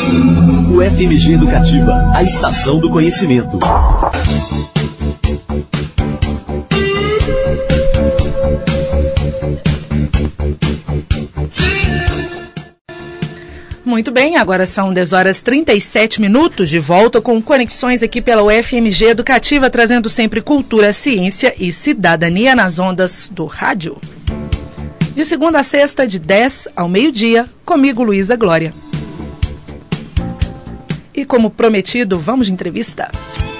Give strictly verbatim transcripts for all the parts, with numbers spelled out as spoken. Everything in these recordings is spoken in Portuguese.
U F M G Educativa, a estação do conhecimento. Muito bem, agora são dez horas e trinta e sete minutos, de volta com conexões aqui pela U F M G Educativa, trazendo sempre cultura, ciência e cidadania nas ondas do rádio. De segunda a sexta, de dez ao meio-dia, comigo, Luísa Glória. E como prometido, vamos de entrevista.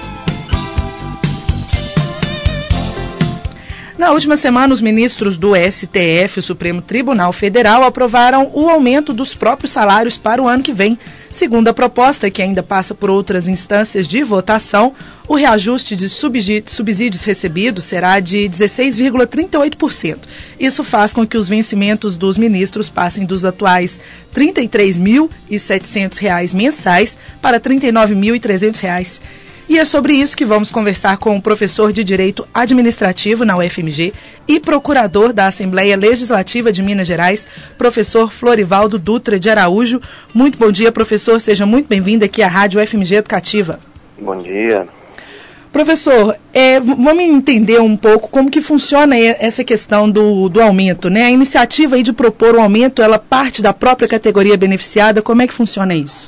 Na última semana, os ministros do S T F, o Supremo Tribunal Federal, aprovaram o aumento dos próprios salários para o ano que vem. Segundo a proposta, que ainda passa por outras instâncias de votação, o reajuste de subsídios recebidos será de dezesseis vírgula trinta e oito por cento. Isso faz com que os vencimentos dos ministros passem dos atuais trinta e três mil e setecentos reais mensais para trinta e nove mil e trezentos reais. E é sobre isso que vamos conversar com o professor de Direito Administrativo na U F M G e procurador da Assembleia Legislativa de Minas Gerais, professor Florivaldo Dutra de Araújo. Muito bom dia, professor. Seja muito bem-vindo aqui à Rádio U F M G Educativa. Bom dia. Professor, é, vamos entender um pouco como que funciona essa questão do, do aumento, né? A iniciativa aí de propor o aumento, ela parte da própria categoria beneficiada. Como é que funciona isso?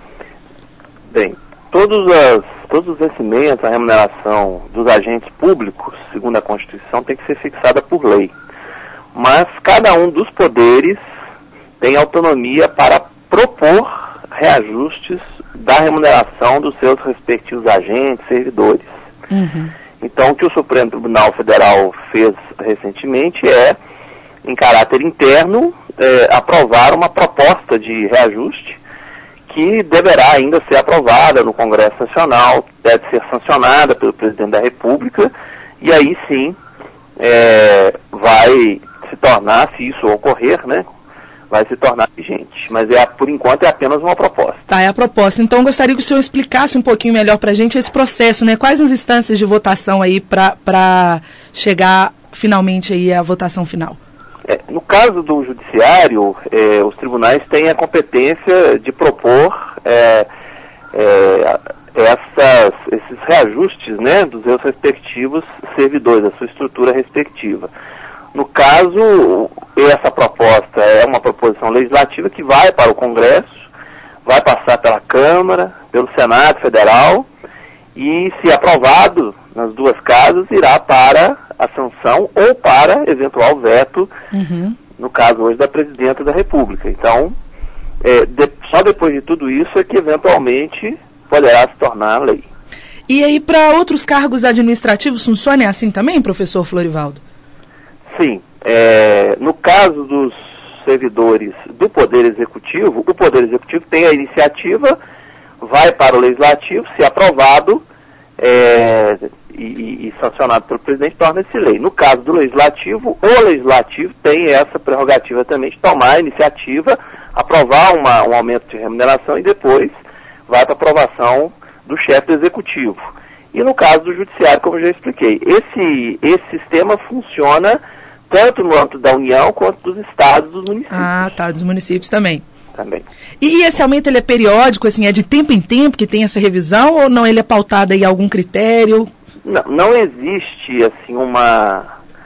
Bem, todos as Todos os vencimentos, a remuneração dos agentes públicos, segundo a Constituição, tem que ser fixada por lei. Mas cada um dos poderes tem autonomia para propor reajustes da remuneração dos seus respectivos agentes, servidores. Uhum. Então, o que o Supremo Tribunal Federal fez recentemente é, em caráter interno, é, aprovar uma proposta de reajuste que deverá ainda ser aprovada no Congresso Nacional, deve ser sancionada pelo Presidente da República, e aí sim é, vai se tornar, se isso ocorrer, né, vai se tornar vigente. Mas é, por enquanto é apenas uma proposta. Tá, é a proposta. Então gostaria que o senhor explicasse um pouquinho melhor para a gente esse processo, né? Quais as instâncias de votação aí para chegar finalmente aí à votação final? É, no caso do judiciário, é, os tribunais têm a competência de propor é, é, essas, esses reajustes, né, dos seus respectivos servidores, da sua estrutura respectiva. No caso, essa proposta é uma proposição legislativa que vai para o Congresso, vai passar pela Câmara, pelo Senado Federal e, se aprovado nas duas casas, irá para a sanção ou para eventual veto, uhum. no caso hoje da Presidenta da República. Então, é, de, só depois de tudo isso é que eventualmente poderá se tornar lei. E aí, para outros cargos administrativos, funciona assim também, professor Florivaldo? Sim. É, no caso dos servidores do Poder Executivo, o Poder Executivo tem a iniciativa, vai para o Legislativo, se aprovado, é, E, e, e sancionado pelo presidente, torna-se lei. No caso do Legislativo, o Legislativo tem essa prerrogativa também de tomar a iniciativa, aprovar uma, um aumento de remuneração e depois vai para a aprovação do chefe do Executivo. E no caso do Judiciário, como eu já expliquei, esse, esse sistema funciona tanto no âmbito da União quanto dos estados e dos municípios. Ah, tá, dos municípios também. Também. E, e esse aumento ele é periódico, assim, é de tempo em tempo que tem essa revisão ou não, ele é pautado em algum critério? Não, não existe assim uma,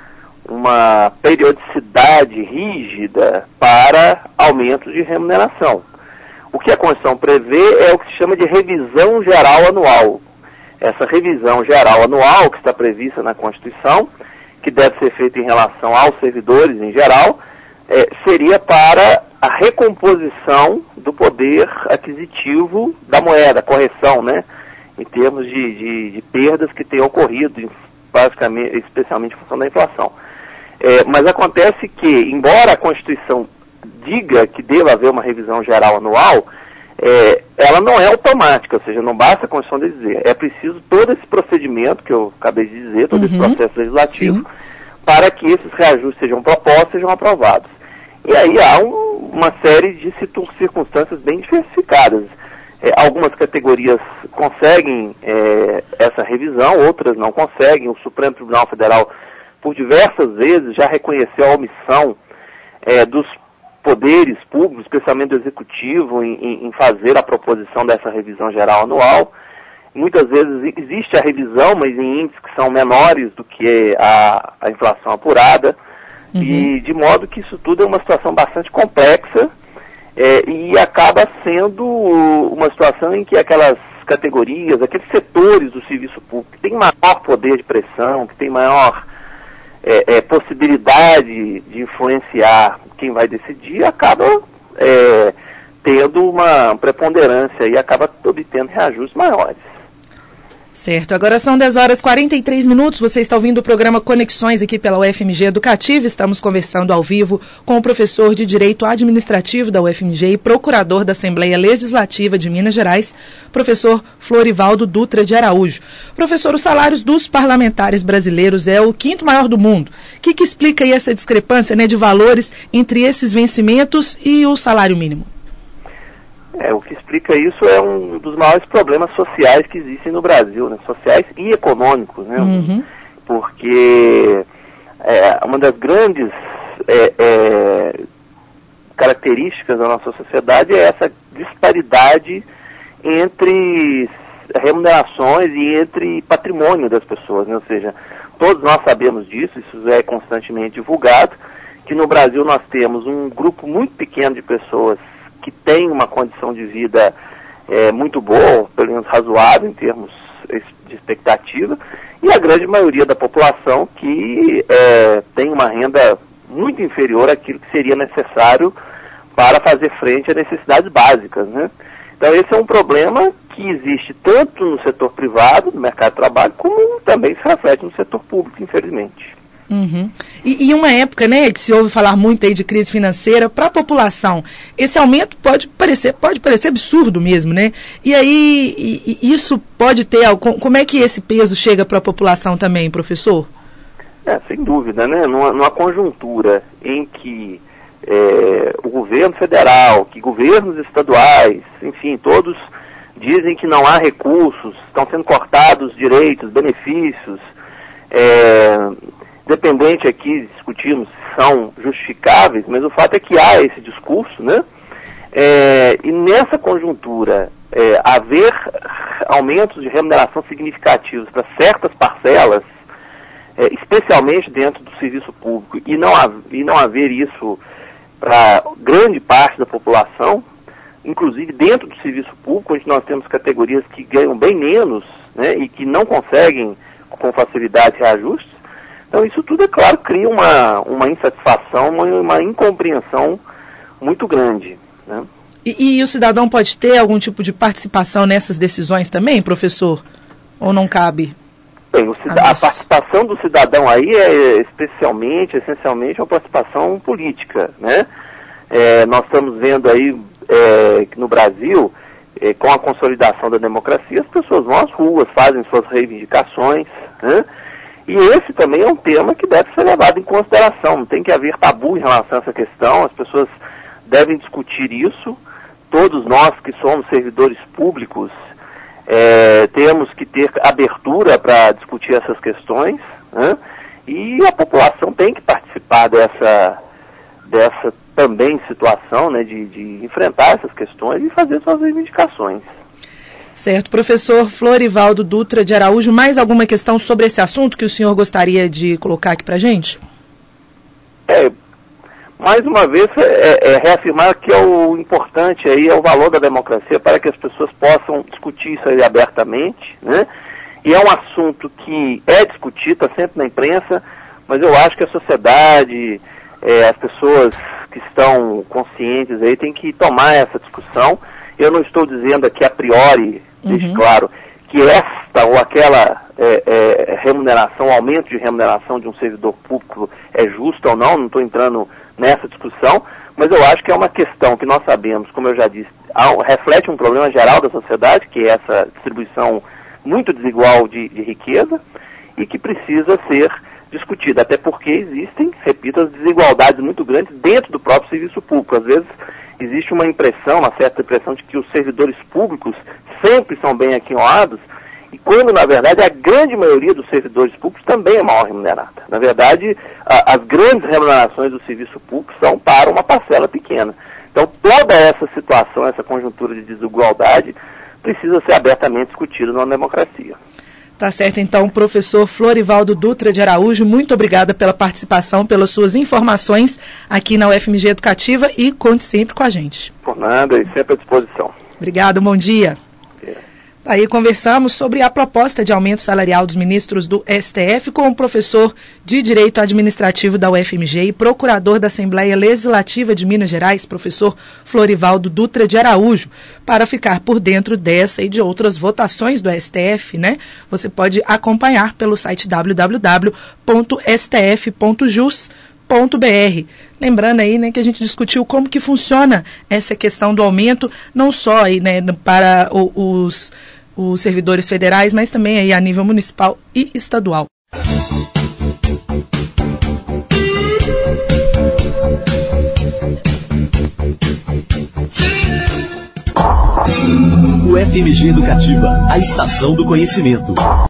uma periodicidade rígida para aumento de remuneração. O que a Constituição prevê é o que se chama de revisão geral anual. Essa revisão geral anual que está prevista na Constituição, que deve ser feita em relação aos servidores em geral, é, seria para a recomposição do poder aquisitivo da moeda, correção, né? Em termos de, de, de perdas que têm ocorrido, em, basicamente, especialmente em função da inflação. É, mas acontece que, embora a Constituição diga que deva haver uma revisão geral anual, é, ela não é automática, ou seja, não basta a Constituição dizer. É preciso todo esse procedimento que eu acabei de dizer, todo uhum. esse processo legislativo, sim, para que esses reajustes sejam propostos, sejam aprovados. E aí há um, uma série de circunstâncias bem diversificadas. É, algumas categorias conseguem é, essa revisão, outras não conseguem. O Supremo Tribunal Federal, por diversas vezes, já reconheceu a omissão é, dos poderes públicos, especialmente do executivo, em, em fazer a proposição dessa revisão geral anual. Muitas vezes existe a revisão, mas em índices que são menores do que a, a inflação apurada, uhum. e de modo que isso tudo é uma situação bastante complexa, é, e acaba sendo uma situação em que aquelas categorias, aqueles setores do serviço público que têm maior poder de pressão, que têm maior é, é, possibilidade de influenciar quem vai decidir, acaba é, tendo uma preponderância e acaba obtendo reajustes maiores. Certo, agora são dez horas e quarenta e três minutos, você está ouvindo o programa Conexões aqui pela U F M G Educativa, estamos conversando ao vivo com o professor de Direito Administrativo da U F M G e procurador da Assembleia Legislativa de Minas Gerais, professor Florivaldo Dutra de Araújo. Professor, os salários dos parlamentares brasileiros é o quinto maior do mundo. O que, que explica aí essa discrepância, né, de valores entre esses vencimentos e o salário mínimo? É, o que explica isso é um dos maiores problemas sociais que existem no Brasil, né? Sociais e econômicos, né? Uhum. Porque é, uma das grandes é, é, características da nossa sociedade é essa disparidade entre remunerações e entre patrimônio das pessoas, né? Ou seja, todos nós sabemos disso, isso é constantemente divulgado, que no Brasil nós temos um grupo muito pequeno de pessoas que tem uma condição de vida é, muito boa, pelo menos razoável em termos de expectativa, e a grande maioria da população que é, tem uma renda muito inferior àquilo que seria necessário para fazer frente às necessidades básicas, né? Então esse é um problema que existe tanto no setor privado, no mercado de trabalho, como também se reflete no setor público, infelizmente. Uhum. E, e uma época, né, que se ouve falar muito aí de crise financeira, para a população, esse aumento pode parecer, pode parecer absurdo mesmo, né? E aí, e, e isso pode ter, como é que esse peso chega para a população também, professor? É, sem dúvida, né? Numa, numa conjuntura em que é, o governo federal, que governos estaduais, enfim, todos dizem que não há recursos, estão sendo cortados direitos, benefícios, é, independente aqui, discutimos se são justificáveis, mas o fato é que há esse discurso, né? É, e nessa conjuntura, é, haver aumentos de remuneração significativos para certas parcelas, é, especialmente dentro do serviço público, e não, e não haver isso para grande parte da população, inclusive dentro do serviço público, onde nós temos categorias que ganham bem menos, né, e que não conseguem com facilidade reajustes. Então isso tudo, é claro, cria uma, uma insatisfação, uma, uma incompreensão muito grande, né? E, e o cidadão pode ter algum tipo de participação nessas decisões também, professor? Ou não cabe? Bem, o cida- a, a participação do cidadão aí é especialmente, essencialmente, uma participação política, né? É, nós estamos vendo aí é, que no Brasil, é, com a consolidação da democracia, as pessoas vão às ruas, fazem suas reivindicações, né? E esse também é um tema que deve ser levado em consideração. Não tem que haver tabu em relação a essa questão. As pessoas devem discutir isso. Todos nós que somos servidores públicos é, temos que ter abertura para discutir essas questões, né? E a população tem que participar dessa, dessa também situação, né, de, de enfrentar essas questões e fazer suas reivindicações. Certo. Professor Florivaldo Dutra de Araújo, mais alguma questão sobre esse assunto que o senhor gostaria de colocar aqui para a gente? É, mais uma vez, é, é reafirmar que é o importante aí é o valor da democracia para que as pessoas possam discutir isso aí abertamente, né? E é um assunto que é discutido, está sempre na imprensa, mas eu acho que a sociedade, é, as pessoas que estão conscientes aí, têm que tomar essa discussão. Eu não estou dizendo aqui a priori, deixe uhum. claro, que esta ou aquela é, é, remuneração, aumento de remuneração de um servidor público é justo ou não, não estou entrando nessa discussão, mas eu acho que é uma questão que nós sabemos, como eu já disse, há, reflete um problema geral da sociedade, que é essa distribuição muito desigual de, de riqueza, e que precisa ser discutida, até porque existem, repito, as desigualdades muito grandes dentro do próprio serviço público. Às vezes existe uma impressão, uma certa impressão de que os servidores públicos sempre são bem aquinhoados, E quando, na verdade, a grande maioria dos servidores públicos também é mal remunerada. Na verdade, a, as grandes remunerações do serviço público são para uma parcela pequena. Então, toda essa situação, essa conjuntura de desigualdade, precisa ser abertamente discutida numa democracia. Tá certo, então, professor Florivaldo Dutra de Araújo, muito obrigada pela participação, pelas suas informações aqui na U F M G Educativa e conte sempre com a gente. Por nada, e sempre à disposição. Obrigado, bom dia. Aí conversamos sobre a proposta de aumento salarial dos ministros do S T F com o professor de Direito Administrativo da U F M G e procurador da Assembleia Legislativa de Minas Gerais, professor Florivaldo Dutra de Araújo. Para ficar por dentro dessa e de outras votações do S T F, né? Você pode acompanhar pelo site w w w ponto s t f ponto jus ponto b r. Lembrando aí, né, que a gente discutiu como que funciona essa questão do aumento, não só aí, né, para o, os, os servidores federais, mas também aí a nível municipal e estadual. U F M G Educativa, a estação do conhecimento.